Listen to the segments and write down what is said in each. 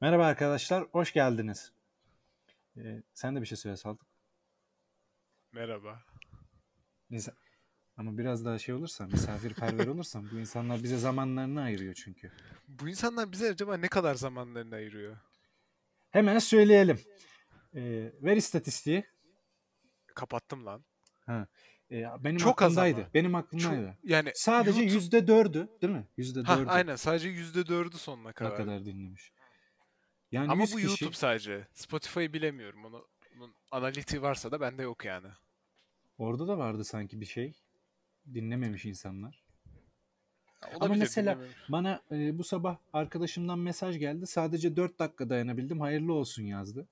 Merhaba arkadaşlar, hoş geldiniz. Sen de bir şey söyle Saltuk. Merhaba. Neyse, ama biraz daha şey olursan, misafirperver olursan bu insanlar bize zamanlarını ayırıyor çünkü. Bu insanlar bize acaba ne kadar zamanlarını ayırıyor? Hemen söyleyelim. Ver istatistiği. Kapattım lan. Ha, benim Çok az aklımdaydı. ama. Benim Çok aklımdaydı. yani Sadece YouTube %4'ü, değil mi? ha %4'ü aynen sadece %4'ü sonuna ne kadar. kadar dinlemiş. Yani Ama 100 bu kişi YouTube sadece. Spotify'ı bilemiyorum. Onun analitiği varsa da bende yok yani. orada da vardı sanki bir şey. Dinlememiş insanlar. Ya Ama olabilir mesela dinlemiyorum. bana bu sabah arkadaşımdan mesaj geldi. Sadece 4 dakika dayanabildim. Hayırlı olsun yazdı.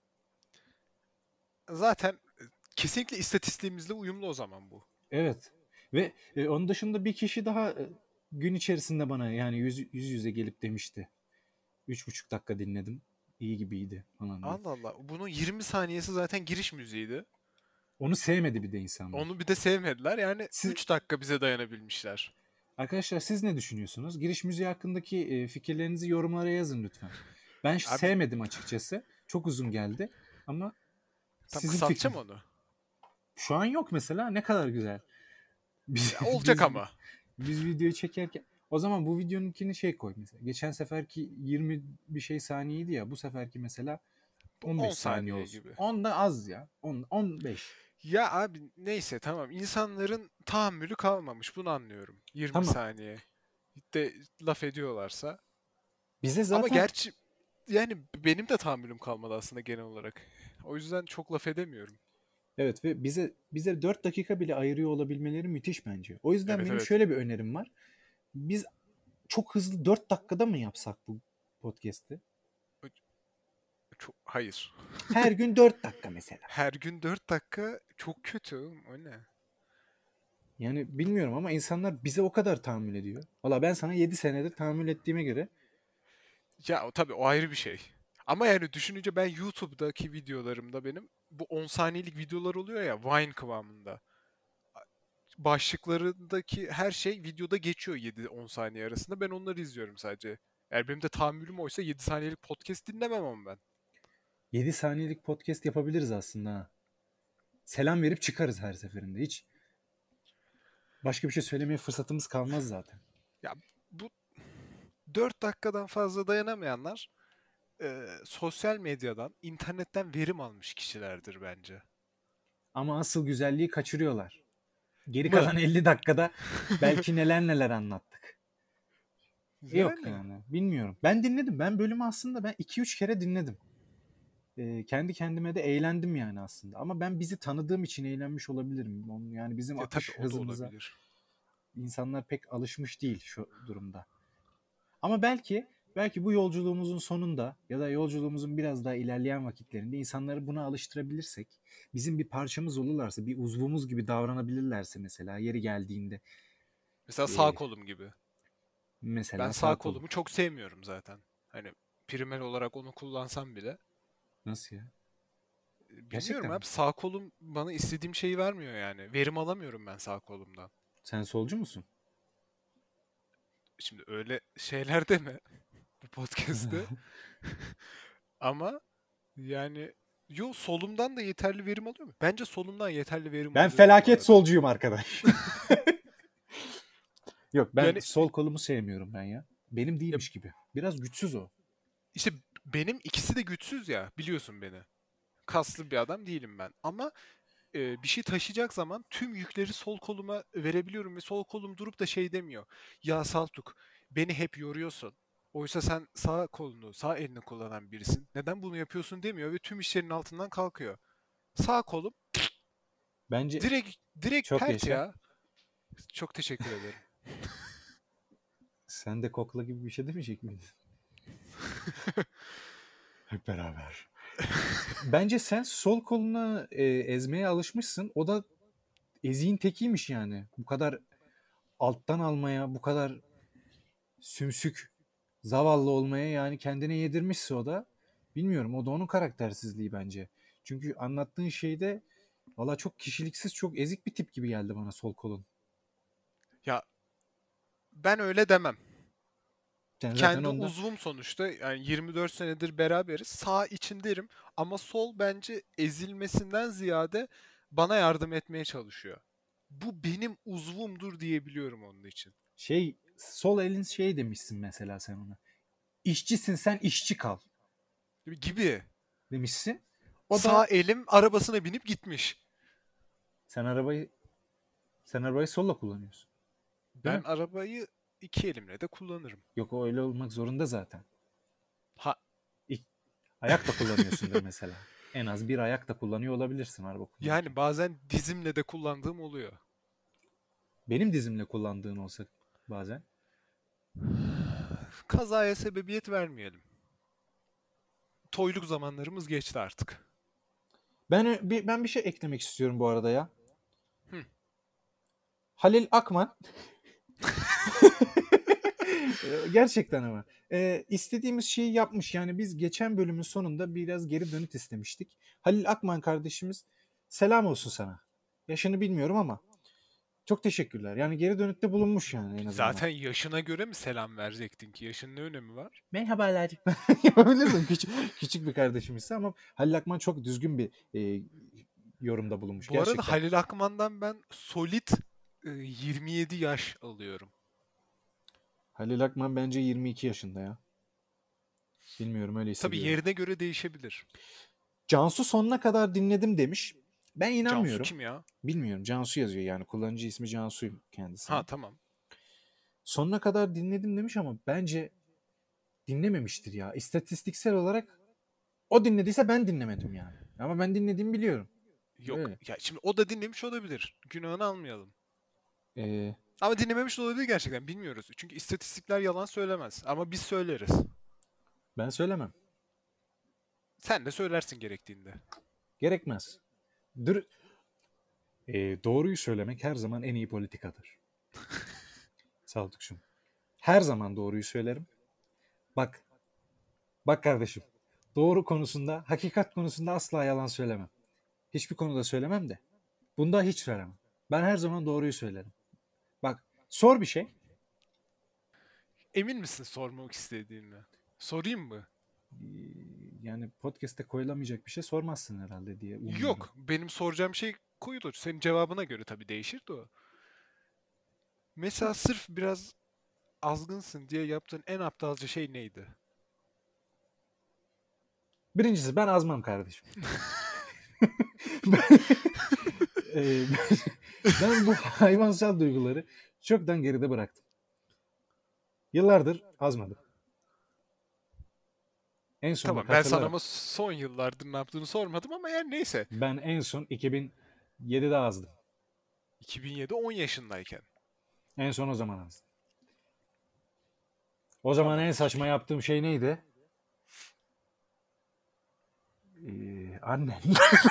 Zaten kesinlikle istatistiğimizle uyumlu o zaman bu. Evet. Ve onun dışında bir kişi daha gün içerisinde bana yani yüz yüze gelip demişti. 3,5 dakika dinledim. İyi gibiydi falan diye. Allah Allah. Bunun 20 saniyesi zaten giriş müziğiydi. Onu sevmedi bir de insanlar. Onu bir de sevmediler. Yani Siz, 3 dakika bize dayanabilmişler. arkadaşlar siz ne düşünüyorsunuz? Giriş müziği hakkındaki fikirlerinizi yorumlara yazın lütfen. Ben Abi sevmedim açıkçası. Çok uzun geldi. Ama tam sizin kısaltacağım fikriniz. onu. Şu an yok mesela. Ne kadar güzel. Biz, Ya olacak biz, ama. biz videoyu çekerken o zaman bu videonunkini şey koy mesela. Geçen seferki 20 bir şey saniyeydi ya. Bu seferki mesela Bu 10 15 saniye saniye olsun. gibi. 10 da az ya. 10, 15. Ya abi neyse tamam. İnsanların tahammülü kalmamış. Bunu anlıyorum. 20 Tamam. saniye. De laf ediyorlarsa. Bize Ama zaten gerçi yani benim de tahammülüm kalmadı aslında genel olarak. O yüzden çok laf edemiyorum. evet ve bize 4 dakika bile ayırıyor olabilmeleri müthiş bence. O yüzden Evet benim evet. şöyle bir önerim var. Biz çok hızlı 4 dakikada mı yapsak bu podcast'i? Çok, hayır. Her gün 4 dakika mesela. Her gün 4 dakika çok kötü. O ne? Yani bilmiyorum ama insanlar bize o kadar tahammül ediyor. Valla ben sana 7 senedir tahammül ettiğime göre Ya tabii o ayrı bir şey. Ama yani düşününce ben YouTube'daki videolarımda benim bu 10 saniyelik videolar oluyor ya Vine kıvamında. Başlıklarındaki her şey videoda geçiyor 7-10 saniye arasında. Ben onları izliyorum sadece. Eğer benim de tahammülüm oysa 7 saniyelik podcast dinlemem ama ben. 7 saniyelik podcast yapabiliriz aslında ha. Selam verip çıkarız her seferinde. Hiç başka bir şey söylemeye fırsatımız kalmaz zaten. Ya bu 4 dakikadan fazla dayanamayanlar sosyal medyadan, internetten verim almış kişilerdir bence. Ama asıl güzelliği kaçırıyorlar. Geri Mı? kalan 50 dakikada belki neler neler anlattık. Yok Yani. yani bilmiyorum. Ben dinledim. Ben bölümü aslında ben 2-3 kere dinledim. Kendi kendime de eğlendim yani aslında. Ama ben bizi tanıdığım için eğlenmiş olabilirim. Yani bizim Tabii akış o da hızımıza olabilir. insanlar pek alışmış değil şu durumda. Ama belki bu yolculuğumuzun sonunda ya da yolculuğumuzun biraz daha ilerleyen vakitlerinde insanları buna alıştırabilirsek, bizim bir parçamız olurlarsa, bir uzvumuz gibi davranabilirlerse mesela yeri geldiğinde Mesela sağ e, kolum gibi. Ben mesela sağ sağ kolu. kolumu çok sevmiyorum zaten. Hani primer olarak onu kullansam bile. Nasıl ya? Bilmiyorum Gerçekten mi? abi sağ kolum bana istediğim şeyi vermiyor yani. Verim alamıyorum ben sağ kolumdan. Sen solcu musun? Şimdi öyle şeyler deme bu podcast'te. Ama yani yo solumdan da yeterli verim alıyor mu? Bence solumdan yeterli verim Ben alıyorum bu felaket arada. solcuyum arkadaş. Yok ben Yani sol kolumu sevmiyorum ben ya. Benim ya değilmiş gibi. Biraz güçsüz o. işte benim ikisi de güçsüz ya biliyorsun beni. Kaslı bir adam değilim ben. Ama bir şey taşıyacak zaman tüm yükleri sol koluma verebiliyorum ve sol kolum durup da şey demiyor. Ya Saltuk, beni hep yoruyorsun. Oysa sen sağ kolunu, sağ elini kullanan birisin. Neden bunu yapıyorsun demiyor ve tüm işlerin altından kalkıyor. Sağ kolum Bence direkt çok pert yaşa. ya. Çok teşekkür ederim. Sen de kokla gibi bir şey demeyecek miydin? Hep beraber. Bence sen sol koluna ezmeye alışmışsın. O da eziğin tekiymiş yani. Bu kadar alttan almaya, bu kadar sümsük, zavallı olmaya yani kendine yedirmişse o da. Bilmiyorum o da onun karaktersizliği bence. Çünkü anlattığın şeyde valla çok kişiliksiz, çok ezik bir tip gibi geldi bana sol kolun. Ya ben öyle demem. Sen zaten Kendi ondan uzvum sonuçta, yani 24 senedir beraberiz. Sağ için derim ama sol bence ezilmesinden ziyade bana yardım etmeye çalışıyor. Bu benim uzvumdur diyebiliyorum onun için. sol elin demişsin mesela sen ona. İşçisin sen işçi kal Gibi. demişsin. O Sağ da elim arabasına binip gitmiş. sen arabayı sen arabayı solla kullanıyorsun. Değil Ben mi? arabayı iki elimle de kullanırım. Yok o öyle olmak zorunda zaten. Ha. İlk, ayak da kullanıyorsundur mesela. En az bir ayak da kullanıyor olabilirsin araba kullanırken. Yani bazen dizimle de kullandığım oluyor. Benim dizimle kullandığın olsa bazen. Kazaya sebebiyet vermeyelim. Toyluk zamanlarımız geçti artık. Ben bir şey eklemek istiyorum bu arada ya. Hı. Halil Akman gerçekten ama istediğimiz şeyi yapmış. Yani biz geçen bölümün sonunda biraz geri dönüt istemiştik. Halil Akman kardeşimiz selam olsun sana. Yaşını bilmiyorum ama çok teşekkürler. Yani geri dönütte bulunmuş yani en azından. Zaten yaşına göre mi selam verecektin ki? Yaşının ne önemi var? Merhabalar. Yapabilirdim küçük bir kardeşimizse ama Halil Akman çok düzgün bir yorumda bulunmuş Bu arada gerçekten. Halil Akman'dan ben solid 27 yaş alıyorum. Halil Akman bence 22 yaşında ya. Bilmiyorum öyle Tabii hissediyorum. yerine göre değişebilir. Cansu sonuna kadar dinledim demiş. Ben Cansu inanmıyorum. kim ya? Bilmiyorum. Cansu yazıyor yani. Kullanıcı ismi Cansu Ha kendisinin. tamam. Sonuna kadar dinledim demiş ama bence dinlememiştir ya. İstatistiksel olarak o dinlediyse ben dinlemedim yani. Ama ben dinlediğimi biliyorum. Yok. Öyle. Ya şimdi o da dinlemiş olabilir. Günahını almayalım. Ee, Ama dinlememiş de olabilir gerçekten. Bilmiyoruz. Çünkü istatistikler yalan söylemez. Ama biz söyleriz. Ben söylemem. Sen de söylersin gerektiğinde. Gerekmez. Dür Doğruyu söylemek her zaman en iyi politikadır. Saldıkçım. Her zaman doğruyu söylerim. Bak, bak kardeşim. Doğru konusunda, hakikat konusunda asla yalan söylemem. Hiçbir konuda söylemem de. Bunda hiç söylemem. Ben her zaman doğruyu söylerim. Bak, sor bir şey. Emin misin sormak istediğini? Sorayım mı? Yani podcast'te koyulamayacak bir şey sormazsın herhalde diye umuyorum. Yok. Benim soracağım şey koyulur. Senin cevabına göre tabii değişir de o. Mesela sırf biraz azgınsın diye yaptığın en aptalca şey neydi? Birincisi ben azmam kardeşim. ben, ben bu hayvansal duyguları çoktan geride bıraktım. Yıllardır azmadım. En son bak Tamam, ben sana hatırlarım. ama son yıllardır ne yaptığını sormadım ama yani neyse. Ben en son 2007'de azdım. 2007 10 yaşındayken. En son o zaman azdım. O zaman Tamam. en saçma yaptığım şey neydi? Annem.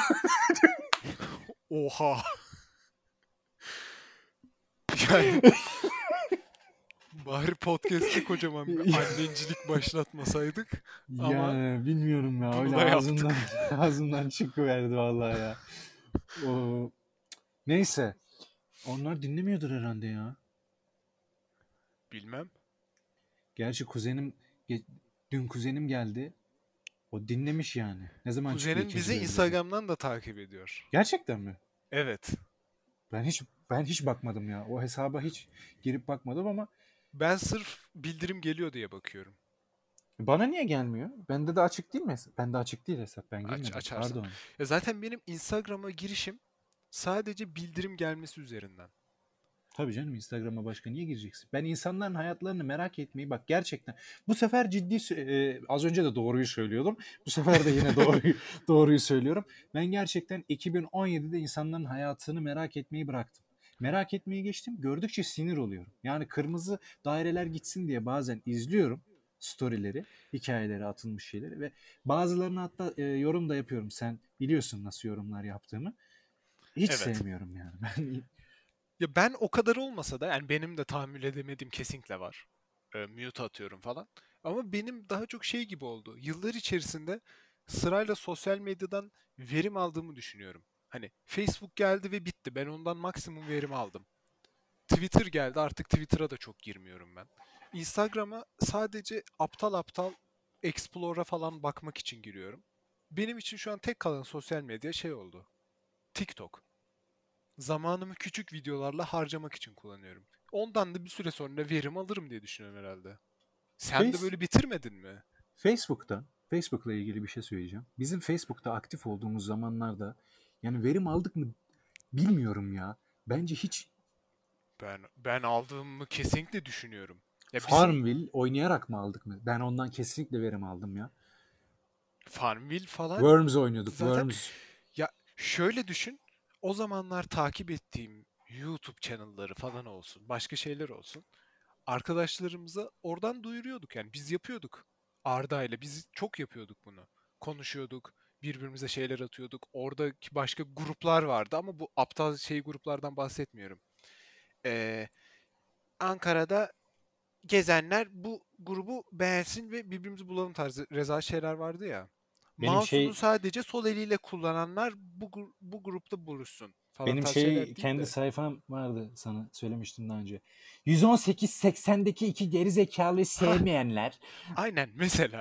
Oha. Yani bari podcast'te kocaman bir annencilik başlatmasaydık ama Ya bilmiyorum ya bunu öyle da ağzımdan yaptık. ağzımdan çıkıverdi vallahi ya. O, neyse. Onlar dinlemiyordur herhalde ya. Bilmem. Gerçi ge- dün kuzenim geldi. O dinlemiş yani. Ne zaman çıkıyor Kuzenin ikinci bizi bölüm dedi. Instagram'dan da takip ediyor. Gerçekten mi? Evet. Ben hiç bakmadım ya. O hesaba hiç girip bakmadım ama Ben sırf bildirim geliyor diye bakıyorum. bana niye gelmiyor? Bende de açık değil mi? Bende açık değil hesap. Ben girmedim. Açarsın. Pardon. Ya zaten benim Instagram'a girişim sadece bildirim gelmesi üzerinden. Tabii canım Instagram'a başka niye gireceksin? Ben insanların hayatlarını merak etmeyi bak gerçekten. Bu sefer az önce de doğruyu söylüyordum. Bu sefer de yine doğruyu söylüyorum. Ben gerçekten 2017'de insanların hayatını merak etmeyi bıraktım. Merak etmeyi geçtim. Gördükçe sinir oluyorum. Yani kırmızı daireler gitsin diye bazen izliyorum storyleri, hikayeleri, atılmış şeyleri ve bazılarına hatta yorum da yapıyorum. Sen biliyorsun nasıl yorumlar yaptığımı. Hiç Evet. sevmiyorum yani. Ben Ya ben o kadar olmasa da yani benim de tahammül edemediğim kesinlikle var. Mute atıyorum falan. Ama benim daha çok şey gibi oldu. Yıllar içerisinde sırayla sosyal medyadan verim aldığımı düşünüyorum. Hani Facebook geldi ve bitti. Ben ondan maksimum verim aldım. Twitter geldi. Artık Twitter'a da çok girmiyorum ben. Instagram'a sadece aptal aptal Explore'a falan bakmak için giriyorum. Benim için şu an tek kalan sosyal medya şey oldu. TikTok. Zamanımı küçük videolarla harcamak için kullanıyorum. Ondan da bir süre sonra verim alırım diye düşünüyorum herhalde. Sen de Face, böyle bitirmedin mi? Facebook'la ilgili bir şey söyleyeceğim. Bizim Facebook'ta aktif olduğumuz zamanlarda yani verim aldık mı bilmiyorum ya. Bence hiç Ben aldığımı kesinlikle düşünüyorum. Ya bizim Farmville oynayarak mı aldık mı? Ben ondan kesinlikle verim aldım ya. Farmville falan Worms oynuyorduk. zaten Worms. ya şöyle düşün. O zamanlar takip ettiğim YouTube channel'ları falan olsun, başka şeyler olsun. Arkadaşlarımıza oradan duyuruyorduk yani biz yapıyorduk. Arda ile biz çok yapıyorduk bunu. Konuşuyorduk, birbirimize şeyler atıyorduk. Oradaki başka gruplar vardı ama bu aptal şey gruplardan bahsetmiyorum. Ee, Ankara'da gezenler bu grubu beğensin ve birbirimizi bulalım tarzı reza şeyler vardı ya. Benim Mouse'unu şey sadece sol eliyle kullananlar bu grupta buluşsun falan benim tarz şeyler değil kendi de. sayfam vardı, sana söylemiştim daha önce. 118.80'deki iki geri zekalıyı Ha, sevmeyenler. aynen mesela.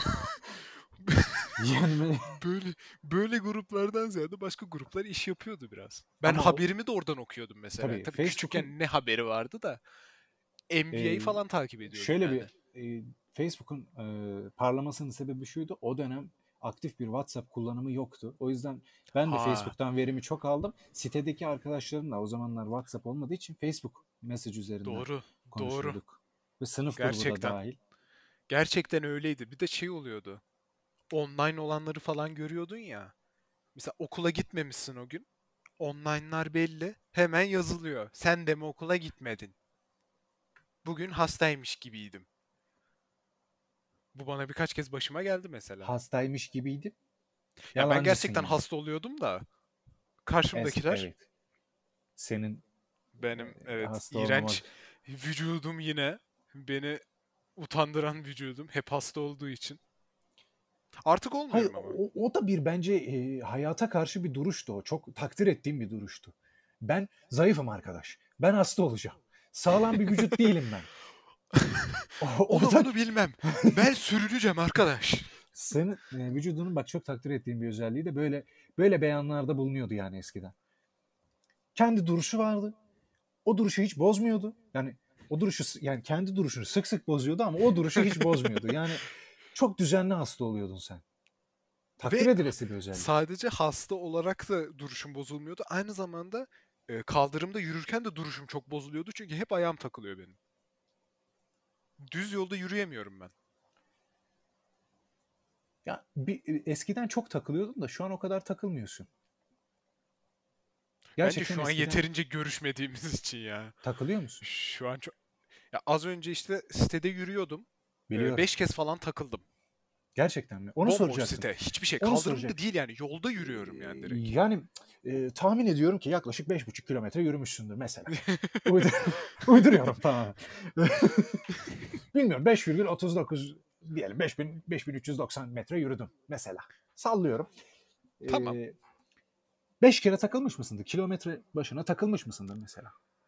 Yani Böyle böyle gruplardan ziyade başka gruplar iş yapıyordu biraz. Ben ama o haberimi de oradan okuyordum mesela. tabii Tabii Facebook'un küçükken ne haberi vardı da NBA e, falan takip ediyordum şöyle bir yani. Facebook'un parlamasının sebebi şuydu. O dönem aktif bir WhatsApp kullanımı yoktu. O yüzden ben de Ha, Facebook'tan verimi çok aldım. Sitedeki arkadaşlarımla o zamanlar WhatsApp olmadığı için Facebook mesaj üzerinden doğru, doğru. konuşuyorduk. Ve sınıf grubu da Gerçekten. dahil. Gerçekten öyleydi. Bir de şey oluyordu. Online olanları falan görüyordun ya. Mesela okula gitmemişsin o gün. Online'lar belli. Hemen yazılıyor. Sen de mi okula gitmedin? Bugün hastaymış gibiydim. Bu bana birkaç kez başıma geldi mesela. Hastaymış gibiydi. Ya ben Yalancısın gerçekten yani. hasta oluyordum da karşımdakiler Evet. Senin benim evet hasta olmamak. iğrenç vücudum yine beni utandıran vücudum hep hasta olduğu için. Artık Hayır, olmuyorum ama. o da bir bence hayata karşı bir duruştu o. Çok takdir ettiğim bir duruştu. Ben zayıfım arkadaş. Ben hasta olacağım. Sağlam bir vücut değilim ben. O Onu da bunu bilmem. Ben sürüneceğim arkadaş. senin vücudunun bak çok takdir ettiğim bir özelliği de böyle beyanlarda bulunuyordu yani eskiden. Kendi duruşu vardı. O duruşu hiç bozmuyordu. Yani o duruşu yani kendi duruşunu sık sık bozuyordu ama o duruşu hiç bozmuyordu. Yani çok düzenli hasta oluyordun sen. Takdir Ve edilesi bir özellik. sadece hasta olarak da duruşum bozulmuyordu. Aynı zamanda kaldırımda yürürken de duruşum çok bozuluyordu. Çünkü hep ayağım takılıyor benim. Düz yolda yürüyemiyorum ben. Ya eskiden çok takılıyordun da şu an o kadar takılmıyorsun. Bence Gerçekten şu an eskiden yeterince görüşmediğimiz için ya. takılıyor musun? Şu an çok... Ya az önce işte sitede yürüyordum. Biliyorum. 5 kez falan takıldım. Gerçekten mi? Onu Bomboş soracaktım. site. Hiçbir şey. Onu Kaldırımda soracaktım. değil yani. Yolda yürüyorum yani direkt. Yani tahmin ediyorum ki yaklaşık 5,5 kilometre yürümüşsündür mesela. Uyduruyorum tamam. Bilmiyorum 5,39 diyelim 5390 metre yürüdüm mesela. Sallıyorum. Tamam. 5 kere takılmış mısındır? Kilometre başına takılmış mısındır mesela?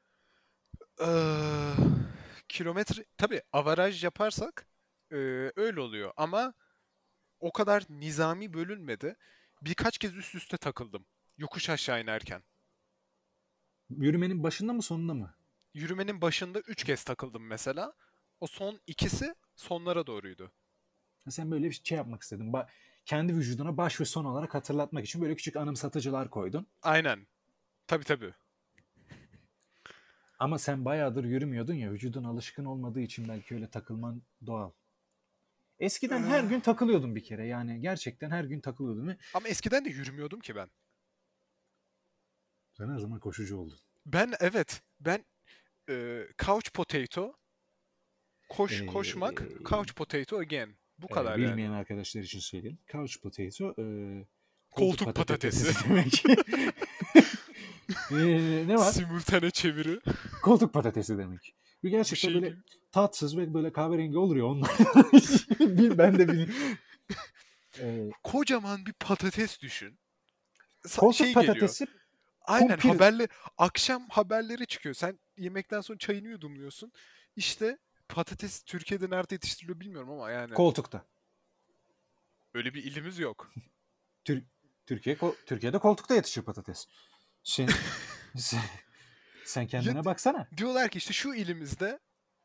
Eee, Kilometre... Tabii avaraj yaparsak öyle oluyor. Ama o kadar nizami bölünmedi. Birkaç kez üst üste takıldım. Yokuş aşağı inerken. Yürümenin başında mı sonunda mı? Yürümenin başında 3 kez takıldım mesela. O son ikisi sonlara doğruydu. Sen böyle bir şey yapmak istedin. Kendi vücuduna baş ve son olarak hatırlatmak için böyle küçük anımsatıcılar koydun. Aynen. Tabii tabii. Ama sen bayağıdır yürümüyordun ya, vücudun alışkın olmadığı için belki öyle takılman doğal. Eskiden her gün takılıyordum bir kere, yani gerçekten her gün takılıyordum ve Ama eskiden de yürümüyordum ki ben. sen her zaman koşucu oldun. Ben evet. Ben couch potato, koşmak, Ee, couch potato again. Bu kadar yani. bilmeyen arkadaşlar için söyleyelim. Couch potato koltuk Koltuk patatesi patatesi. demek. Ne var? Simultane çeviri. Koltuk patatesi demek. Bu Bu gerçekten şey böyle gibi. tatsız ve böyle kahverengi olur ya onlar. Ben de bir Kocaman bir patates düşün. koltuk Şey geliyor. patatesi Aynen kumpir. akşam haberleri çıkıyor. Sen yemekten sonra çayını yudumluyorsun. İşte patates Türkiye'de nerede yetiştiriliyor bilmiyorum ama yani Koltukta. öyle bir ilimiz yok. Türkiye'de koltukta yetişir patates. Sen, sen, sen Ya, kendine baksana. diyorlar ki işte şu ilimizde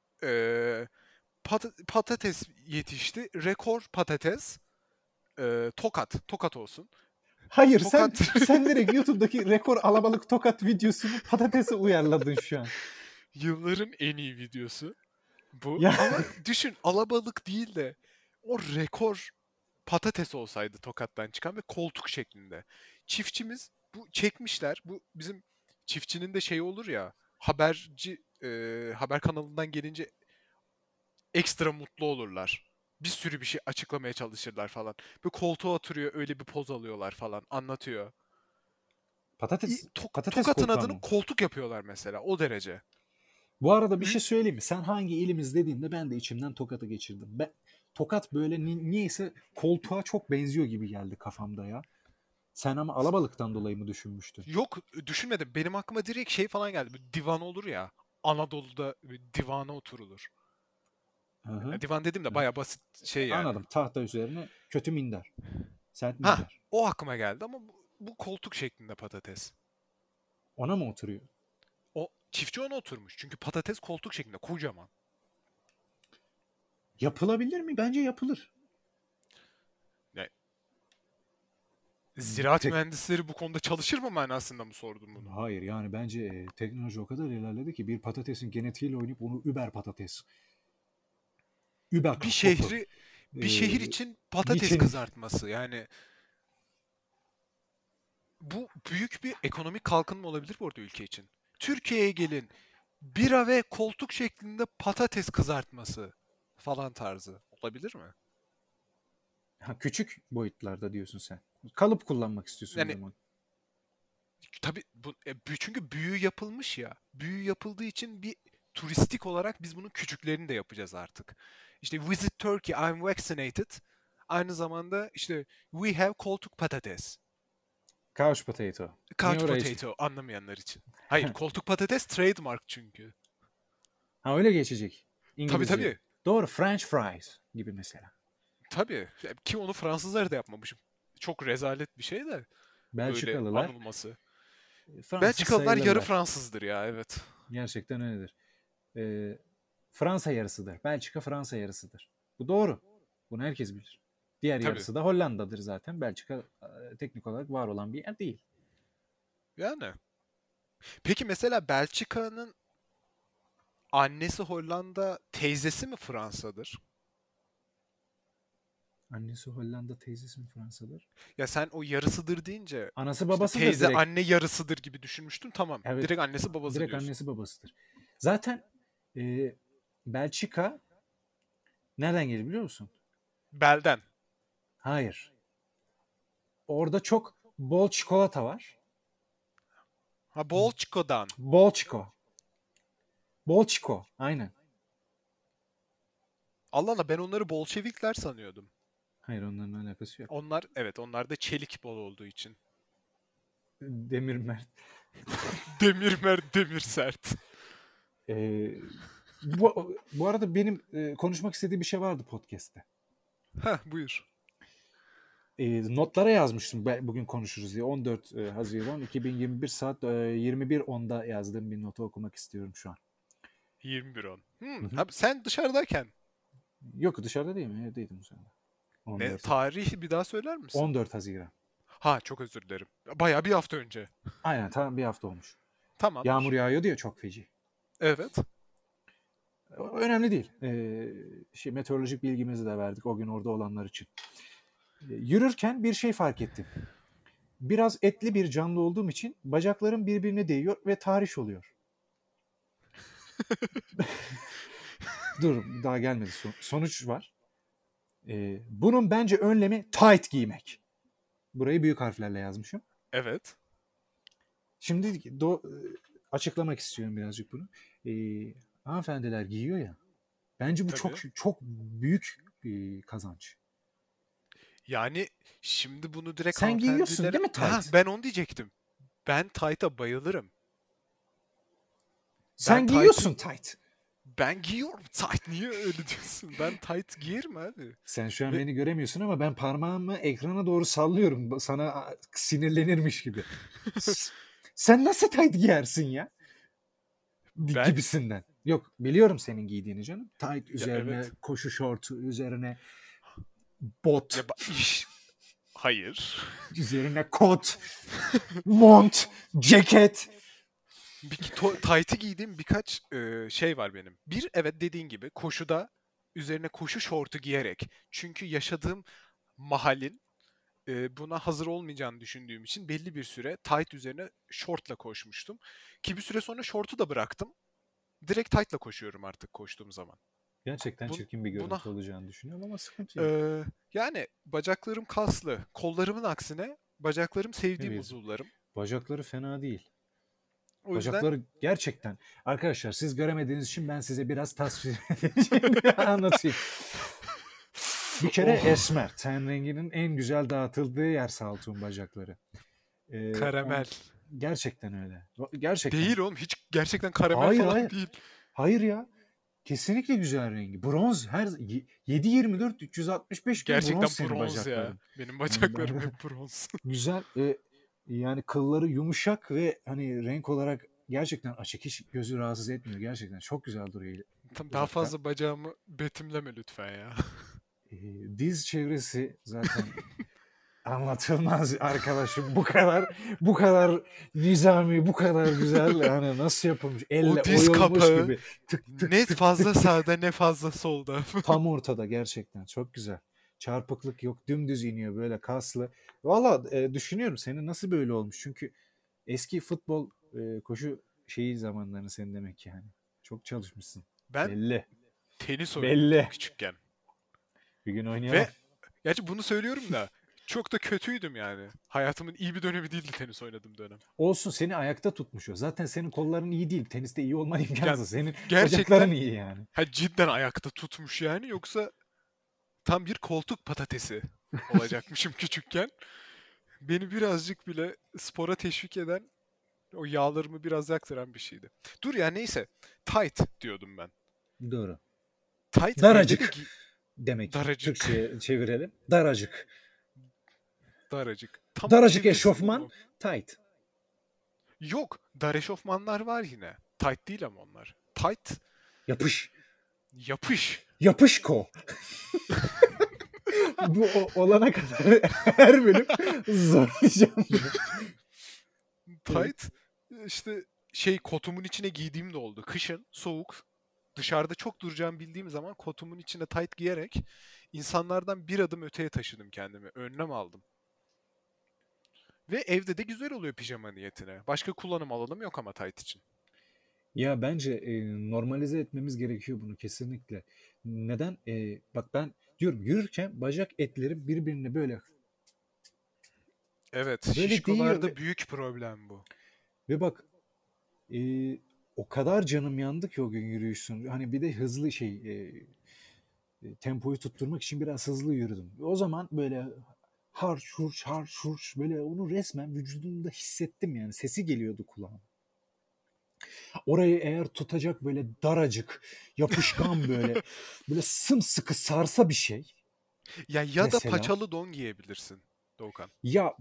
patates yetişti. Rekor patates. Tokat olsun. Hayır Tokat sen direkt YouTube'daki rekor alabalık tokat videosunu patatese uyarladın şu an. yılların en iyi videosu bu. Ya Ama düşün, alabalık değil de o rekor patates olsaydı Tokat'tan çıkan ve koltuk şeklinde. Çiftçimiz bu çekmişler. Bu bizim çiftçinin de şey olur ya, haber kanalından gelince ekstra mutlu olurlar. Bir sürü bir şey açıklamaya çalışırlar falan. Bir koltuğa oturuyor, öyle bir poz alıyorlar falan, anlatıyor. patates Tokat'ın koltuğa adını mı? koltuk yapıyorlar mesela, o derece. Bu arada bir Ül- şey söyleyeyim mi? Sen hangi ilimiz dediğinde ben de içimden Tokat'ı geçirdim. Tokat böyle niyeyse koltuğa çok benziyor gibi geldi kafamda ya. Sen ama alabalıktan dolayı mı düşünmüştün? Yok, düşünmedim. Benim aklıma direkt şey falan geldi. Bir divan olur ya. Anadolu'da bir divana oturulur. Hı hı. Divan dedim de Evet. baya basit şey yani. Anladım. Tahta üzerine kötü minder. Sert Ha, minder. o aklıma geldi ama bu koltuk şeklinde patates. Ona mı oturuyor? O çiftçi ona oturmuş. Çünkü patates koltuk şeklinde kocaman. Yapılabilir mi? Bence yapılır. Yani, ziraat Tek, mühendisleri bu konuda çalışır mı manasında mı sordum bunu? hayır yani bence teknoloji o kadar ilerledi ki bir patatesin genetiğiyle oynayıp onu über patates, über Bir kartoffel şehri e, bir şehir için patates niçin kızartması yani, bu büyük bir ekonomik kalkınma olabilir bu arada ülke için. Türkiye'ye gelin, bira ve koltuk şeklinde patates kızartması falan tarzı olabilir mi? küçük boyutlarda diyorsun sen. Kalıp kullanmak istiyorsun o Yani zaman. tabii çünkü büyü yapılmış ya. Büyü yapıldığı için bir turistik olarak biz bunun küçüklerini de yapacağız artık. İşte Visit Turkey, I'm vaccinated. Aynı zamanda işte we have koltuk patates. Couch potato. Niye Couch orayı? potato anlamayanlar için. Hayır, koltuk patates trademark çünkü. Ha öyle geçecek. Tabii İngilizce. tabii. Doğru. French fries gibi mesela. Tabii. Ki onu Fransızlar da yapmamışım. Çok rezalet bir şey de öyle Belçikalılar anılması. Fransız Belçikalılar yarı sayılırlar. Fransızdır ya, evet. Gerçekten öyledir. Ee, Fransa yarısıdır. Belçika Fransa yarısıdır. Bu doğru. Bunu herkes bilir. Diğer Tabii. yarısı da Hollanda'dır zaten. Belçika teknik olarak var olan bir yer değil. Yani. Peki mesela Belçika'nın annesi Hollanda, teyzesi mi Fransa'dır? Annesi Hollanda, teyzesi mi Fransa'dır? Ya sen o yarısıdır deyince Anası işte babasıdır teyze direkt. anne yarısıdır gibi düşünmüştüm. Tamam. Evet, Direkt annesi babası direkt diyorsun. annesi babasıdır. Zaten Belçika nereden gelir biliyor musun? Belden. Hayır. Orada çok bol çikolata var. Ha, Bolçiko'dan. Bol çiko. Bol çiko. Aynen. Allah Allah, ben onları Bolşevikler sanıyordum. Hayır onların alakası yok. Onlar, evet, onlar da çelik bol olduğu için. Demir Mert. Demir sert. Ee, bu arada benim konuşmak istediğim bir şey vardı podcast'te. Heh, buyur. Notlara yazmıştım bugün konuşuruz diye. 14 Haziran 2021 saat 21.10'da yazdığım bir notu okumak istiyorum şu an. 21.10. Hı hı. Ha, sen dışarıdayken Yok dışarıda değilim, evdeydim bu sırada. ne 14, tarihi bir daha söyler misin? 14 Haziran. Ha, çok özür dilerim. Bayağı bir hafta önce. Aynen tam bir hafta olmuş. Yağmur Tamamdır. yağıyor diye çok feci. Evet. Önemli değil. Meteorolojik bilgimizi de verdik o gün orada olanlar için. Yürürken bir şey fark ettim. Biraz etli bir canlı olduğum için bacaklarım birbirine değiyor ve tahriş oluyor. Dur daha gelmedi. Sonuç var. Bunun bence önlemi tight giymek. Burayı büyük harflerle yazmışım. Evet. Şimdi açıklamak istiyorum birazcık bunu. Hanımefendiler giyiyor ya. Bence bu çok Tabii. çok büyük bir kazanç. Yani şimdi bunu direkt Sen giyiyorsun hanımefendilere... değil mi Ha, tight? ben onu diyecektim. Ben tight'a bayılırım. Ben Sen tight'ın giyiyorsun tight. Ben giyiyorum tight. Niye öyle diyorsun? Ben tight giyerim abi. Sen şu an Ve beni göremiyorsun ama ben parmağımı ekrana doğru sallıyorum. Sana sinirlenirmiş gibi. Sen nasıl tight giyersin ya? ben Gibisinden. Yok biliyorum senin giydiğini canım. Tight ya üzerine evet. koşu şortu üzerine bot İş hayır. üzerine kot mont ceket. Tight'i giydiğim birkaç şey var benim. Bir, evet dediğin gibi koşuda üzerine koşu şortu giyerek. Çünkü yaşadığım mahallin buna hazır olmayacağını düşündüğüm için belli bir süre tight üzerine şortla koşmuştum. Ki bir süre sonra şortu da bıraktım. Direkt tight'la koşuyorum artık koştuğum zaman. Gerçekten çirkin bir Buna görüntü olacağını düşünüyorum ama sıkıntı yok. yani bacaklarım kaslı. Kollarımın aksine bacaklarım sevdiğim Evet. uzuvlarım. Bacakları fena değil. O yüzden Bacakları gerçekten. Arkadaşlar siz göremediğiniz için ben size biraz tasvir edeceğim. Anlatayım. Bir kere oh, esmer. Ten renginin en güzel dağıtıldığı yer Saltuk'un bacakları. karamel. Gerçekten öyle. Gerçekten. Değil oğlum, hiç gerçekten karamel Hayır falan hayır. değil. Hayır ya. Kesinlikle güzel rengi. Bronz her 7/24 365 gün Gerçekten bronz senin bronz ya. bacakların. Benim Yani bacaklarım hep bronz. güzel. Yani kılları yumuşak ve hani renk olarak gerçekten açık. Hiç gözü rahatsız etmiyor. Gerçekten çok güzel duruyor Daha uzaktan. fazla bacağımı betimleme lütfen ya. Diz çevresi zaten anlatılmaz arkadaşım. Bu kadar nizami, bu kadar güzel. Yani nasıl yapılmış? Elle O diz oyulmuş kapağı gibi. Tık ne tık tık fazla tık tık. sağda ne fazla solda. Tam ortada gerçekten. Çok güzel. Çarpıklık yok. Dümdüz iniyor böyle kaslı. Valla düşünüyorum senin nasıl böyle olmuş. Çünkü eski futbol koşu şeyi zamanlarını senin demek yani. Çok çalışmışsın. Ben Belli. tenis oynuyordum Belli. küçükken. Bir gün oynayalım. Ve gerçi bunu söylüyorum da çok da kötüydüm yani. Hayatımın iyi bir dönemi değildi tenis oynadığım dönem. Olsun seni ayakta tutmuş o. Zaten senin kolların iyi değil. Teniste iyi olman Yani imkansız. Senin bacakların gerçekten iyi yani. cidden ayakta tutmuş yani, yoksa tam bir koltuk patatesi olacakmışım küçükken. Beni birazcık bile spora teşvik eden, o yağlarımı biraz yaktıran bir şeydi. Dur ya, neyse. Tight diyordum ben. Doğru. Tight evde de Daracık demek. daracık. Türkçe'ye çevirelim. Daracık. Daracık. Tam Daracık çevirisini eşofman bulamadım. tight. Yok. Dar eşofmanlar var yine. Tight değil ama onlar. Tight Yapış. yapış. Yapışko. Bu olana kadar her bölüm zorlayacağım bunu. Evet. Tight işte şey, kotumun içine giydiğim de oldu. Kışın soğuk. Dışarıda çok duracağımı bildiğim zaman kotumun içine tight giyerek insanlardan bir adım öteye taşıdım kendimi. Önlem aldım. Ve evde de güzel oluyor pijama niyetine. Başka kullanım alanım yok ama tight için. Ya bence normalize etmemiz gerekiyor bunu kesinlikle. Neden? Bak ben diyorum yürürken bacak etlerim birbirine Evet, böyle değiyor ve, şişkolarda büyük problem bu. ve bak e, o kadar canım yandı ki o gün yürüyüşün. Hani bir de hızlı tempoyu tutturmak için biraz hızlı yürüdüm. O zaman böyle harç hurç harç hurç böyle onu resmen vücudumda hissettim yani sesi geliyordu kulağıma. Orayı eğer tutacak böyle daracık, yapışkan böyle sımsıkı sarsa bir şey Ya da mesela paçalı don giyebilirsin Doğukan. ya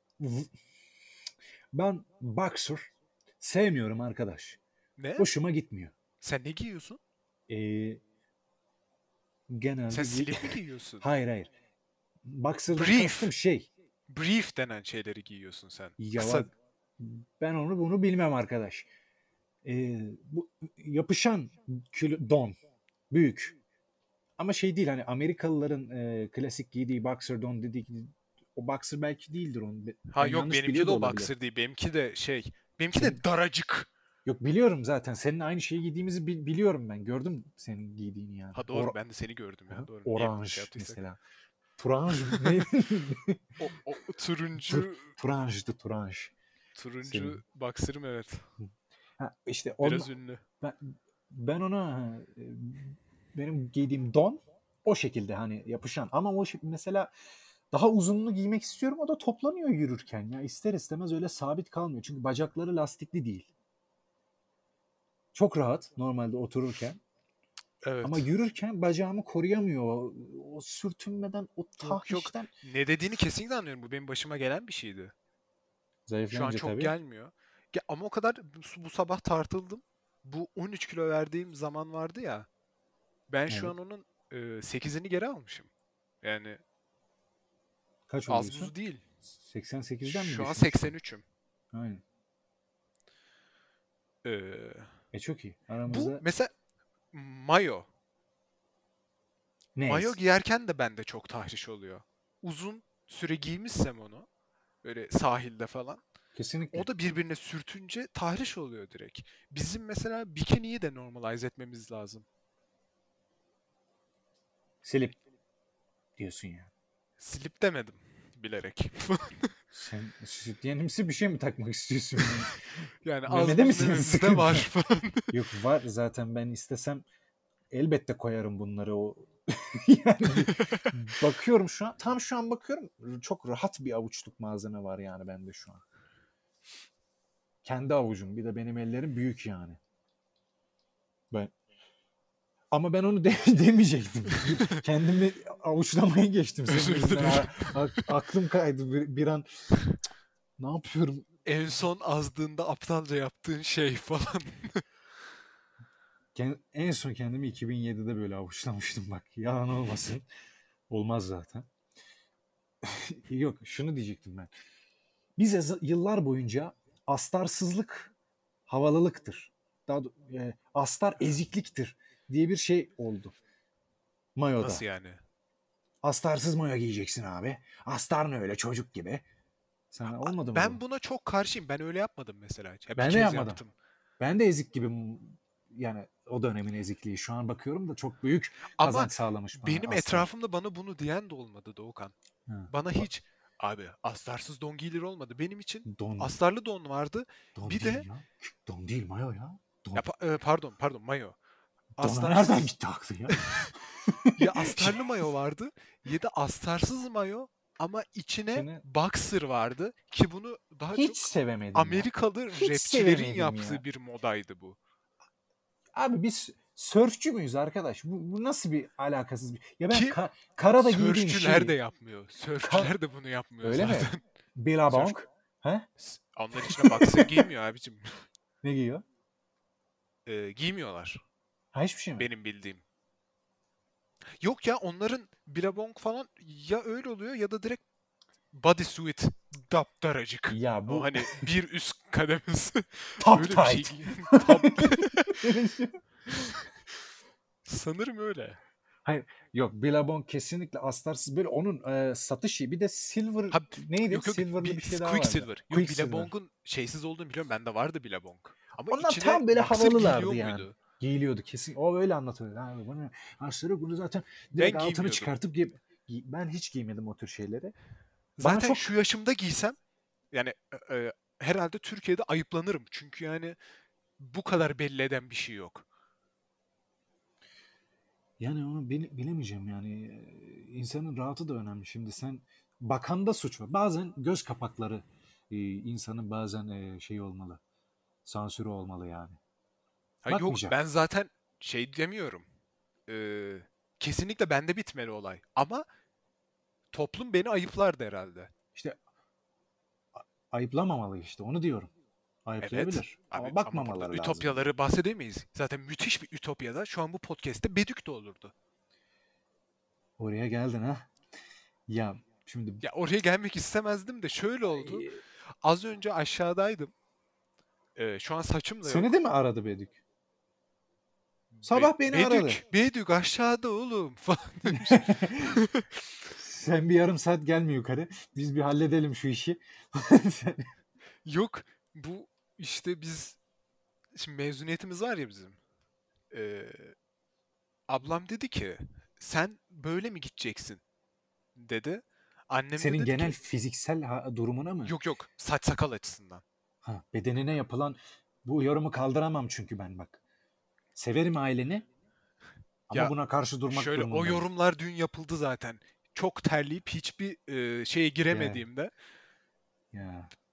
ben boxer sevmiyorum arkadaş. Ne? Hoşuma gitmiyor. Sen ne giyiyorsun? Ee, Sen genelde slip mi giyiyorsun? hayır hayır. Boxer'dan kastım Brief. şey. Brief denen şeyleri giyiyorsun sen. Ya Kısa. bak ben onu bunu bilmem arkadaş. Bu yapışan don büyük. Ama şey değil hani Amerikalıların klasik giydiği boxer don dediği o boxer belki değildir onu. Ha Ben yok, yanlış benimki biliyor de da o olabilirim. boxer değil. Benimki de şey. Benimki Senin de daracık. yok biliyorum zaten. Senin aynı şeyi giydiğimizi biliyorum ben. Gördüm senin giydiğini yani. Ha doğru, ben de seni gördüm ya, doğru. Niye bunu şey Oranj yaptıysak. mesela. Turanj ne? O turuncu Turanjdı turanj. turuncu Senin. boxer'ım, evet. Ha, işte Biraz ünlü. ben, ben ona benim giydiğim don o şekilde hani yapışan ama mesela daha uzununu giymek istiyorum o da toplanıyor yürürken ya ister istemez öyle sabit kalmıyor çünkü bacakları lastikli değil. Çok rahat normalde otururken. Ama Evet. yürürken bacağımı koruyamıyor. O sürtünmeden, o Yok yok. tahrişten. Ne dediğini kesinlikle anlıyorum. Bu benim başıma gelen bir şeydi. Şu an Zayıflayınca çok tabii. gelmiyor. Ama o kadar bu sabah tartıldım. Bu 13 kilo verdiğim zaman vardı ya. Ben şu Evet. an onun 8'ini geri almışım. Yani Kaç az oluyorsun? buz değil. 88'den mi Şu an düşmüştün? 83'üm. Aynen. Ee, Çok iyi. bu Aramızda mesela mayo. ne Mayo ez? giyerken de bende çok tahriş oluyor. Uzun süre giymişsem onu, böyle sahilde falan, Kesinlikle. o da birbirine sürtünce tahriş oluyor direkt. Bizim mesela bikiniyi de normalize etmemiz lazım. Silip diyorsun ya. Silip demedim bilerek. Sen sütyenimsi bir şey mi takmak istiyorsun? Yani az Memede mi buz senin mememizde var sıkıntı? falan. Yok, var zaten, ben istesem elbette koyarım bunları o. Yani bakıyorum şu an, tam şu an bakıyorum, çok rahat bir avuçluk malzeme var yani bende şu an. Kendi avucum, bir de benim ellerim büyük yani. Ben ama ben onu demeyecektim. Kendimi avuçlamaya geçtim senin Özür yüzünden. dilerim. Aklım kaydı bir an. Ne yapıyorum? En son azdığında aptalca yaptığın şey falan. En son kendimi 2007'de böyle avuçlamıştım bak. Yalan olmasın. Olmaz zaten. Yok, şunu diyecektim ben. Bize yıllar boyunca astarsızlık havalılıktır. Astar ezikliktir diye bir şey oldu mayoda. Nasıl yani? Astarsız mayo giyeceksin abi. Astar ne öyle çocuk gibi. Sana olmadı mı bu? Ben buna çok karşıyım. Ben öyle yapmadım mesela. Ya bir Ben de kez yapmadım. yaptım. Ben de ezik gibi, yani o dönemin ezikliği. Şu an bakıyorum da çok büyük Ama kazanç sağlamış bana benim astar. etrafımda bana bunu diyen de olmadı Doğukan. Ha. Bana hiç abi astarsız don giyilir olmadı. Benim için Don, astarlı don vardı. don Bir de değil ya. Don değil mayo ya. ya, Don. pardon mayo. Dona nereden Astarsız gitti aklı ya? ya astarlı mayo vardı ya da astarsız mayo ama içine İçine boxer vardı ki bunu daha hiç çok sevemedim ya. Amerikalı Hiç rapçilerin sevemedim ya. yaptığı bir modaydı bu. Abi biz sörfçü müyüz arkadaş? Bu nasıl bir alakasız bir... Ya ben Ki karada giydiğim sörfçüler de şeyi... yapmıyor. Ka- Sörfçüler de bunu yapmıyor Öyle mi? zaten. Sörf Billabong. He? onlar içine boxer giymiyor abicim. Ne giyiyor? Giymiyorlar Ha, hiçbir şey mi? benim bildiğim. Yok ya onların Billabong falan ya öyle oluyor ya da direkt bodysuit daptaracık. Ya O bu hani bir üst kademesi. top Öyle bir şey tight. Top. Sanırım öyle. Hayır, yok, Billabong kesinlikle astarsız, böyle onun satışı, bir de silver Ha, neydi? yok yok Silver'lı bir şey daha vardı. Quicksilver. Yok Quicksilver. Billabong'un şeysiz olduğunu biliyorum. Bende vardı Billabong. Ama Onlar içine tam böyle boxer giyiliyor havalılardı yani. muydu? Giyiliyordu kesin. O öyle anlatıyordu. Abi bunu aşırı, bunu zaten Ben direkt altını giymiyordum. çıkartıp ben hiç giymedim o tür şeyleri. Bana Zaten çok, şu yaşımda giysem yani herhalde Türkiye'de ayıplanırım. Çünkü yani bu kadar belli eden bir şey yok. yani onu bilemeyeceğim yani. İnsanın rahatı da önemli. Şimdi sen, bakanda suç var. Bazen göz kapakları insanın bazen şey olmalı. Sansürü olmalı yani. Ha, yok ben Bakmayacak. zaten şey demiyorum. Ee, kesinlikle bende bitmeli olay. Ama toplum beni ayıplardı herhalde. İşte ayıplamamalı, işte onu diyorum. Evet. Ayıplayabilir. Abi Ama ama burada bakmamaları lazım. ütopyaları bahsedemeyiz. Zaten müthiş bir ütopyada şu an bu podcast'te Bedük de olurdu. Oraya geldin ha. Ya şimdi Ya oraya gelmek istemezdim de şöyle oldu. Az önce aşağıdaydım. Şu an saçım da seni de yok. mi aradı Bedük? Sabah beni aradı. Bedük aşağıda oğlum falan demiş. Sen bir yarım saat gelme yukarı. Biz bir halledelim şu işi. Yok bu işte biz şimdi mezuniyetimiz var ya bizim. Ee, ablam dedi ki sen böyle mi gideceksin dedi. Annem de Senin dedi genel ki fiziksel durumuna mı? yok yok saç sakal açısından. Ha, bedenine yapılan bu yorumu kaldıramam çünkü ben bak. Severim aileni ama Ya buna karşı durmak şöyle o durumundayım. yorumlar dün yapıldı zaten. Çok terleyip hiçbir şeye Ya, giremediğimde ya.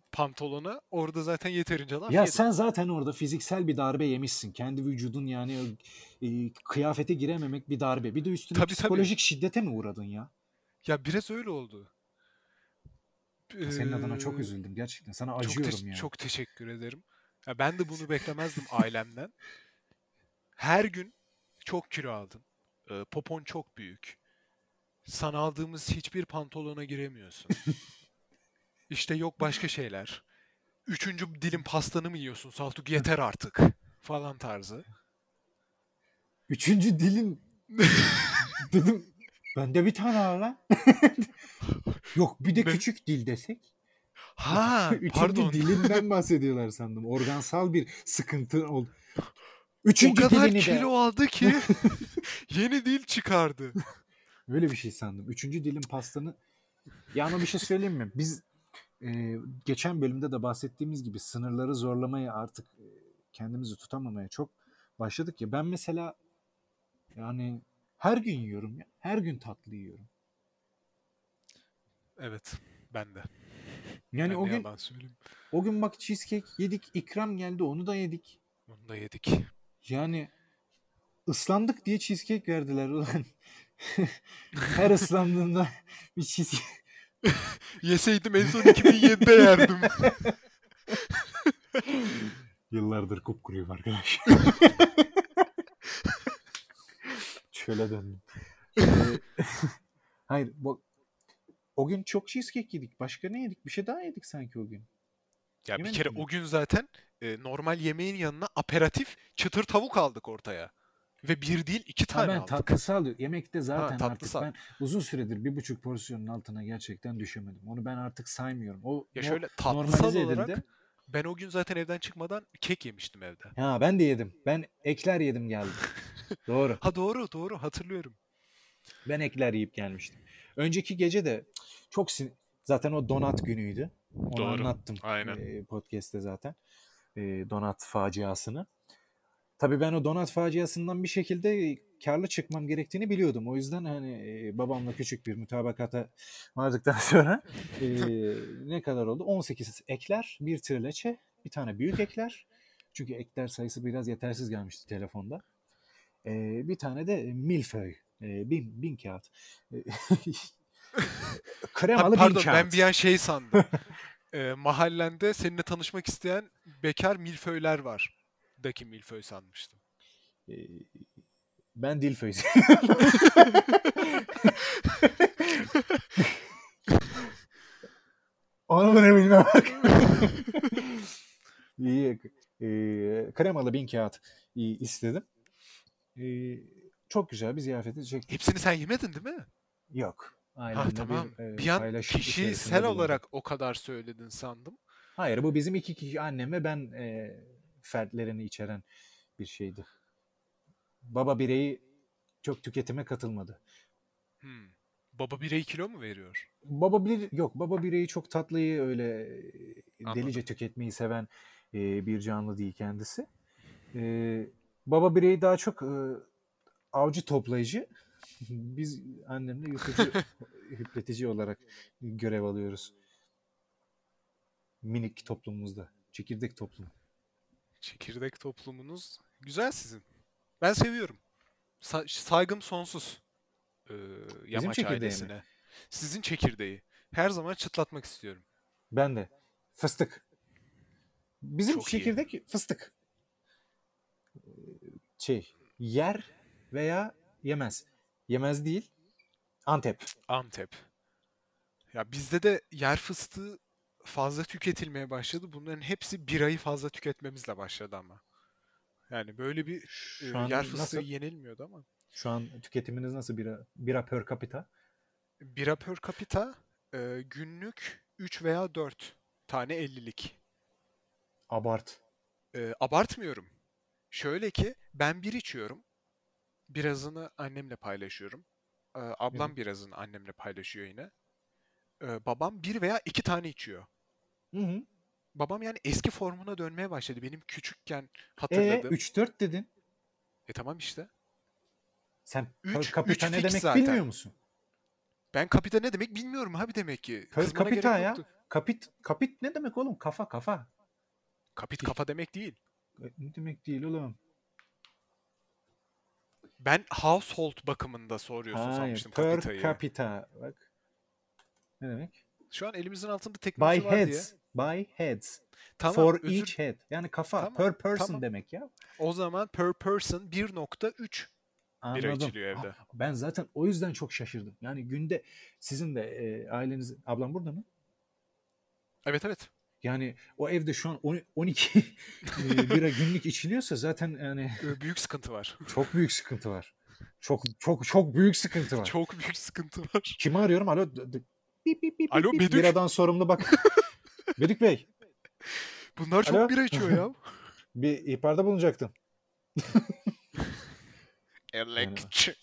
pantolona. Orada zaten yeterince laf Ya yedim. sen zaten orada fiziksel bir darbe yemişsin. Kendi vücudun yani kıyafete girememek bir darbe. Bir de üstüne Tabii tabii. psikolojik şiddete mi uğradın ya? Ya biraz öyle oldu. Senin adına çok Ee, üzüldüm gerçekten. Sana acıyorum ya. çok teşekkür ederim. Ya ben de bunu beklemezdim ailemden. Her gün çok kilo aldın. Popon çok büyük. Sana aldığımız hiçbir pantolona giremiyorsun. İşte yok başka şeyler. Üçüncü dilim pastanı mı yiyorsun Saltuk yeter artık falan tarzı. Üçüncü dilin dedim. Bende bir tane var lan. Yok bir de Ne? küçük dil desek. Ha, Üçüncü pardon. dilinden bahsediyorlar sandım. Organsal bir sıkıntı oldu. O Üçüncü kadar dilini de kilo aldı ki yeni dil çıkardı. öyle bir şey sandım. Üçüncü dilim pastanı. Ya ama bir şey söyleyeyim mi? Biz geçen bölümde de bahsettiğimiz gibi sınırları zorlamaya artık kendimizi tutamamaya çok başladık ya. Ben mesela yani her gün yiyorum ya. Her gün tatlı yiyorum. Evet, ben de. Yani Ben ne yalan söyleyeyim. o gün bak cheesecake yedik, ikram geldi, onu da yedik. Bunu da yedik. Yani ıslandık diye cheesecake verdiler ulan. Her ıslandığında bir cheesecake. Yeseydim en son 2007'de yerdim. Yıllardır kupkuruyum arkadaş. Çöle döndüm. Hayır, o gün çok cheesecake yedik. Başka ne yedik? Bir şey daha yedik sanki o gün. Ya bir kere Yemedik mi? o gün zaten normal yemeğin yanına aperatif çıtır tavuk aldık ortaya. Ve bir değil iki Ha tane ben aldık. tatlısı alıyorum. Yemekte Ha, zaten tatlısı artık ben aldık. uzun süredir 1,5 porsiyonun altına gerçekten düşemedim. Onu ben artık saymıyorum. O Ya şöyle tatlısal normalize edildi. olarak ben o gün zaten evden çıkmadan kek yemiştim evde. Ha ben de yedim. Ben ekler yedim geldim. Doğru. Ha doğru doğru hatırlıyorum. Ben ekler yiyip gelmiştim. Önceki gece de çok zaten o donat günüydü. Onu Doğru. anlattım Aynen. podcast'te zaten. Donat faciasını. Tabii ben o donat faciasından bir şekilde karlı çıkmam gerektiğini biliyordum. O yüzden hani babamla küçük bir mutabakata vardıktan sonra ne kadar oldu? 18 ekler, bir trileçe, bir tane büyük ekler. Çünkü ekler sayısı biraz yetersiz gelmişti telefonda. Bir tane de milföy, bin kağıt. Ha Kremalı bin pardon ben bir kağıt. an şey sandım. Mahallende seninle tanışmak isteyen bekar milföyler var. Daki milföy sanmıştım. Ee, Ben dilföy. Onu bunu bilmem. İyi, kremalı bin kağıt istedim. E, Çok güzel bir ziyafeti çektik. Hepsini sen yemedin değil mi? Yok. Ha Ailemle tamam. bir Bir an paylaşım kişisel içerisinde bulundum. olarak o kadar söyledin sandım. Hayır bu bizim iki kişi annem ve ben fertlerini içeren bir şeydi. Baba bireyi çok tüketime katılmadı. Hmm. Baba birey kilo mu veriyor? Baba bireyi çok tatlıyı öyle delice Anladım. tüketmeyi seven bir canlı değil kendisi. Baba bireyi daha çok avcı toplayıcı. Biz annemle yutucu, hüpletici olarak görev alıyoruz. Minik toplumumuzda. Çekirdek toplum. Çekirdek toplumunuz güzel sizin. Ben seviyorum. Saygım sonsuz ee, Bizim Yamaç çekirdeği mi? ailesine. Sizin çekirdeği. Her zaman çıtlatmak istiyorum. Ben de. Fıstık. Bizim Çok iyi. çekirdek fıstık. Yer veya yemez. Yemez değil. Antep. Antep. Ya bizde de yer fıstığı fazla tüketilmeye başladı. Bunların hepsi birayı fazla tüketmemizle başladı ama. Yani böyle bir Şu yer an fıstığı nasıl? yenilmiyordu ama. Şu an tüketiminiz nasıl bira per capita? Bira per capita günlük 3 veya 4 tane 50'lik. Abart. Abartmıyorum. Şöyle ki ben bir içiyorum. Birazını annemle paylaşıyorum. Evet. Ablam birazını annemle paylaşıyor yine. Babam bir veya iki tane içiyor. Hı hı. Babam yani eski formuna dönmeye başladı. Benim küçükken hatırladığım. 3-4 dedin. Tamam işte. Sen per 3 capita 3 ne fix demek zaten. bilmiyor musun? Ben kapita ne demek bilmiyorum abi demek ki. Per Kızmana gerek capita ya. yoktu. Kapit ne demek oğlum? Kafa. Kapit kafa demek değil. Ne demek değil oğlum? Ben household bakımında soruyorsun Hayır. sanmıştım Per kapitayı. capita. Bak. Ne demek? Şu an elimizin altında By teknoloji var diye. heads. By heads. Tamam, For özür. each head. Yani kafa. Tamam, Per person tamam. demek ya. O zaman per person 1.3 bira Anladım. içiliyor evde. Ben zaten o yüzden çok şaşırdım. Yani günde sizin de aileniz... Ablam burada mı? Evet, evet. Yani o evde şu an 12 bira günlük içiliyorsa zaten yani Büyük sıkıntı var. çok büyük sıkıntı var. Çok büyük sıkıntı var. Çok büyük sıkıntı var. Kimi arıyorum? Alo. Bip bip bip Alo bip. Bedük. Biradan sorumlu bak. Bedük Bey. Bunlar çok Alo. bira içiyor ya. Bir ihbarda bulunacaktım. Electric.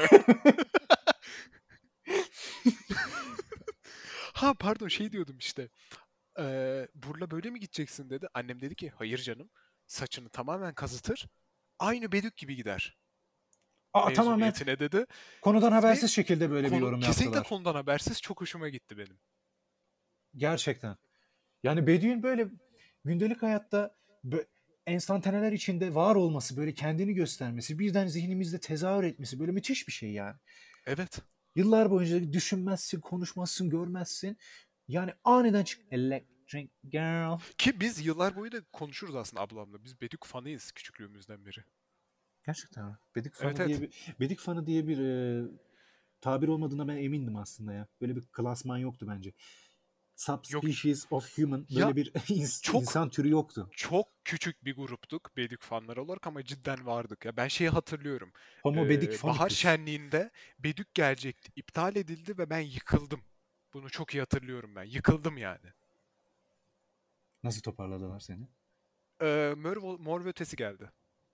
Ha pardon, şey diyordum işte. Burla böyle mi gideceksin dedi. Annem dedi ki hayır canım. Saçını tamamen kazıtır. Aynı Bedük gibi gider. Tamamen Mezuniyetine dedi. konudan Ve habersiz şekilde böyle bir yorum kesinlikle yaptılar. konudan habersiz, çok hoşuma gitti benim. Gerçekten. Yani Bedü'nün böyle gündelik hayatta enstantaneler içinde var olması, böyle kendini göstermesi, birden zihnimizde tezahür etmesi böyle müthiş bir şey yani. Evet. Yıllar boyunca düşünmezsin, konuşmazsın, görmezsin. Yani aniden Electric Girl. Ki biz yıllar boyu da konuşuruz aslında ablamla. Biz Bedük fanıyız küçüklüğümüzden beri. Gerçekten mi? Bedik Evet, fanı evet. Bedik fanı diye bir tabir olmadığına ben emindim aslında ya. Böyle bir klasman yoktu bence. Yok Subspecies of human ya, böyle bir çok insan türü yoktu. çok küçük bir gruptuk Bedük fanları olarak ama cidden vardık ya. Ben şeyi hatırlıyorum. Homo Bedik Bahar phonicus. şenliğinde Bedük gelecekti. İptal edildi ve ben yıkıldım. Bunu çok iyi hatırlıyorum ben. Yıkıldım yani. Nasıl toparladılar seni? Mor ve Ötesi geldi.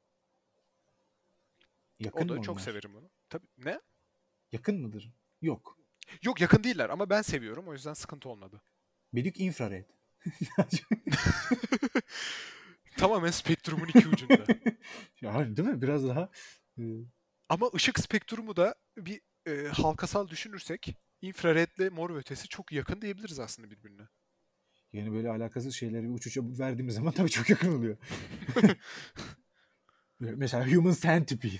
O Yakın da mı çok onlar? severim onu. Tabii ne? Yakın mıdır? Yok. Yok, yakın değiller ama ben seviyorum. O yüzden sıkıntı olmadı. Bedik infrared. Tamamen spektrumun iki ucunda. Ya, değil mi? Biraz daha Ama ışık spektrumu da bir halkasal düşünürsek infraredle mor ve ötesi çok yakın diyebiliriz aslında birbirine. yani böyle alakasız şeyleri uç uça verdiğimiz zaman tabii çok yakın oluyor. Mesela Human Centipede.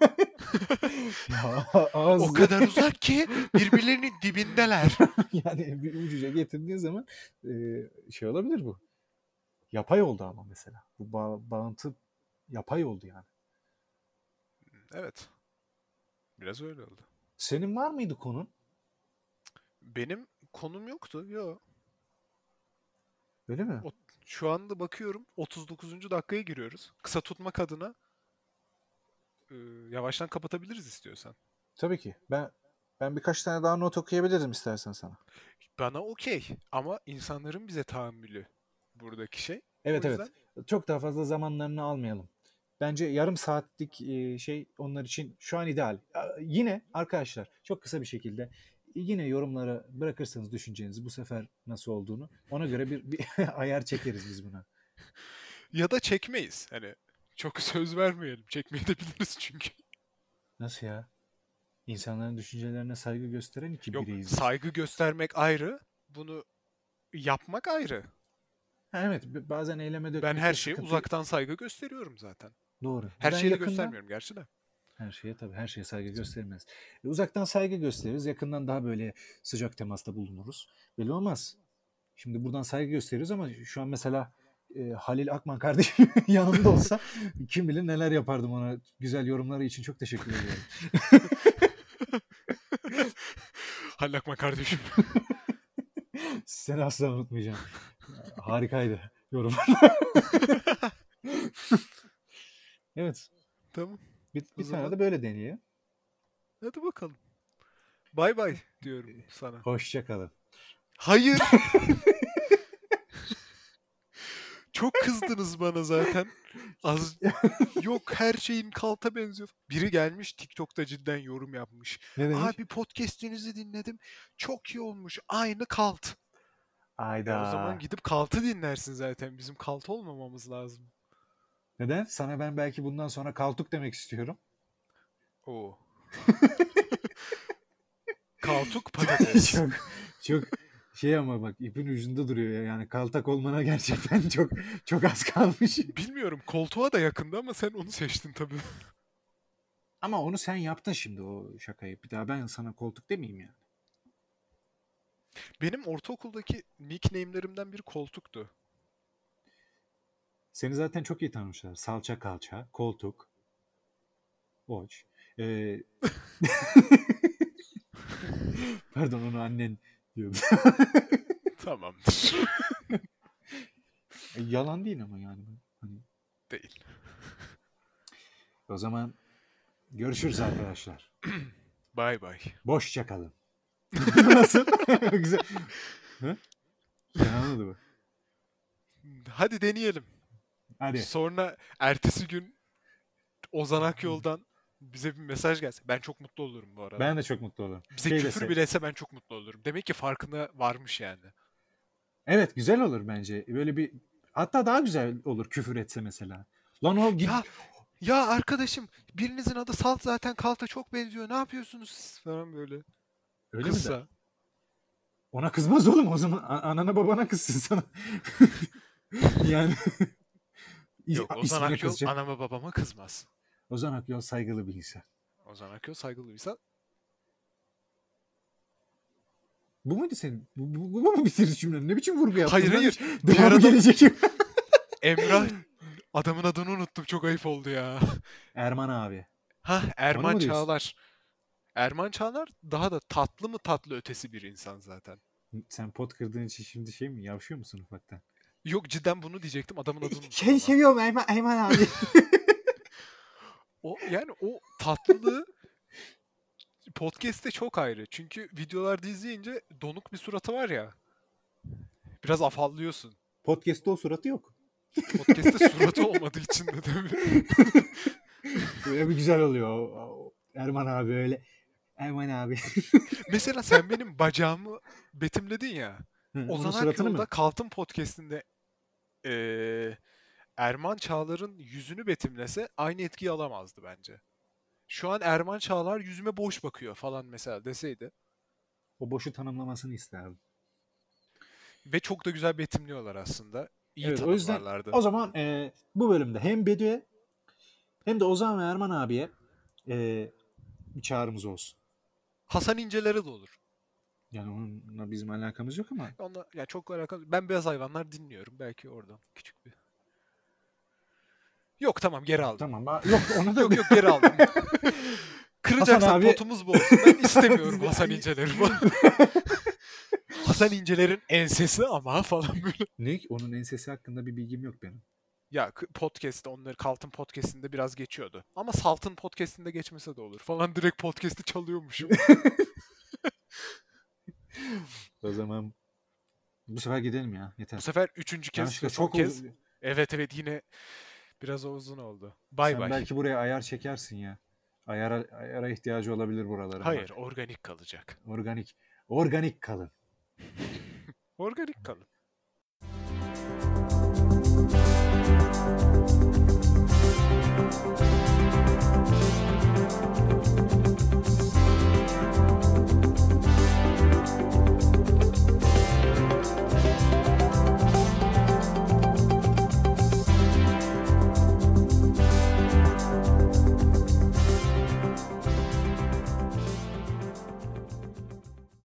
Ya, O kadar uzak ki birbirlerinin dibindeler. yani bir ucuca getirdiğin zaman şey olabilir bu. Yapay oldu ama mesela. Bu bağıntı yapay oldu yani. Evet. Biraz öyle oldu. Senin var mıydı konun? Benim konum yoktu. Yok. Öyle mi? Şu anda bakıyorum 39. dakikaya giriyoruz. Kısa tutmak adına yavaştan kapatabiliriz istiyorsan. Tabii ki. Ben birkaç tane daha not okuyabilirim istersen sana. Bana okey ama insanların bize tahammülü buradaki şey. O Evet, evet. yüzden Çok daha fazla zamanlarını almayalım. Bence yarım saatlik şey onlar için şu an ideal. Yine arkadaşlar çok kısa bir şekilde yine yorumlara bırakırsanız düşüncenizi bu sefer nasıl olduğunu ona göre bir ayar çekeriz biz buna. ya da çekmeyiz. Hani çok söz vermeyelim. Çekmeyebiliriz çünkü. Nasıl ya? İnsanların düşüncelerine saygı gösteren iki Yok, bireyiz biz. saygı göstermek ayrı. Bunu yapmak ayrı. Ha, evet, bazen eyleme Ben her dökmekte şeye sıkıntı. uzaktan saygı gösteriyorum zaten. Doğru. Her Ben şeye de yakından göstermiyorum gerçi de. her şeye tabii her şeye saygı göstermez. Uzaktan saygı gösteririz. Yakından daha böyle sıcak temasta bulunuruz. Belli olmaz. Şimdi buradan saygı gösteriyoruz ama şu an mesela Halil Akman kardeşim yanımda olsa kim bilir neler yapardım ona. Güzel yorumları için çok teşekkür ediyorum. Hallakma kardeşim. Seni asla unutmayacağım. Harikaydı yorum. Evet. Tamam. Bir O tane zaman de böyle deneyelim. hadi bakalım. Bay bay diyorum sana. Hoşça kalın. Hayır. Çok kızdınız bana zaten. Az yok, her şeyin kalta benziyor. Biri gelmiş TikTok'ta cidden yorum yapmış. Ne demiş? Abi podcast'inizi dinledim. Çok iyi olmuş. Aynı kalt. O zaman Ayda. gidip kaltı dinlersin zaten. Bizim kalt olmamamız lazım. Neden? Sana ben belki bundan sonra kaltuk demek istiyorum. Oo. Kaltuk patates. çok çok Şey ama bak ipin ucunda duruyor ya. Yani kaltak olmana gerçekten çok çok az kalmış. Bilmiyorum, koltuğa da yakındı ama sen onu seçtin tabii. Ama onu sen yaptın şimdi o şakayı. Bir daha ben sana koltuk demeyeyim yani. Benim ortaokuldaki nickname'lerimden biri koltuktu. Seni zaten çok iyi tanımışlar. Salça kalça, koltuk, oç. Pardon onu annen diyordu. Tamamdır. Yalan değil ama yani. Hani, Değil. o zaman görüşürüz arkadaşlar. Bay bay. Boşça kalın. Nasıl? Güzel. Ha? Anladı mı? Hadi deneyelim. Hadi. Sonra ertesi gün Ozan Akyol'dan bize bir mesaj gelse. Ben çok mutlu olurum bu arada. Ben de çok mutlu olurum. Bize küfür bile etse ben çok mutlu olurum. Demek ki farkına varmış yani. Evet güzel olur bence. Böyle bir hatta daha güzel olur küfür etse mesela. Lan o git. Ya arkadaşım birinizin adı Salt zaten Kalt'a çok benziyor. Ne yapıyorsunuz siz falan böyle. Öyle Kızsa. mi der? Ona kızmaz oğlum o zaman. Anana babana kızsın sana. Yani. Yok Ozan İsmine Akyol kızacak. anama babama kızmaz. Ozan Akyol saygılı bir insan. Ozan Akyol saygılı bir insan. Bu muydu senin? Bu mu bitirici cümlen? Ne biçim vurgu yaptın? Hayır. Bir devamı gelecek. Emrah adamın adını unuttum. Çok ayıp oldu ya. Erman abi. Erman Çağlar. Erman Çağlar daha da tatlı mı tatlı ötesi bir insan zaten. Sen pot kırdığın için şimdi şey mi? Yavşıyor musun ufaktan? Yok cidden bunu diyecektim. Adamın adını unuttum Şey ama. seviyorum Erman abi. Yani o tatlılığı podcast'te çok ayrı. Çünkü videolarda izleyince donuk bir suratı var ya. Biraz afallıyorsun. Podcast'ta o suratı yok. Podcast'te suratı olmadığı için de tabii. Böyle bir güzel oluyor. Erman abi öyle. Erman abi. Mesela sen benim bacağımı betimledin ya. Ozan Akyol'da Kalt'ın podcast'inde Erman Çağlar'ın yüzünü betimlese aynı etkiyi alamazdı bence. Şu an Erman Çağlar yüzüme boş bakıyor falan mesela deseydi. O boşu tanımlamasını isterdim. Ve çok da güzel betimliyorlar aslında. İyi evet, o yüzden o zaman bu bölümde hem Bedü'ye hem de Ozan ve Erman abiye bir çağrımız olsun. Hasan İnceler'e de olur. Yani onunla bizim alakamız yok ama. Onunla yani çok alakalı. Ben Beyaz Hayvanlar dinliyorum. Belki oradan küçük bir. Yok tamam geri aldım. Tamam. Yok onu da yok geri aldım. Kıracaksan abi... potumuz bu olsun. Ben istemiyorum Hasan İnceler'i falan. Hasan İnceler'in ensesi ama falan böyle. Ne? Onun ensesi hakkında bir bilgim yok benim. Ya podcast'te onları Kalt'ın podcast'inde biraz geçiyordu. Ama Salt'ın podcast'inde geçmese de olur falan direkt podcast'i çalıyormuşum. O zaman bu sefer gidelim ya. Yeter. Bu sefer 3. kez ve son kez. Evet yine biraz uzun oldu. Bay Sen bay. belki buraya ayar çekersin ya. Ayara ihtiyacı olabilir buralara. Hayır, bak. Organik kalacak. Organik kalın. Organik kalın.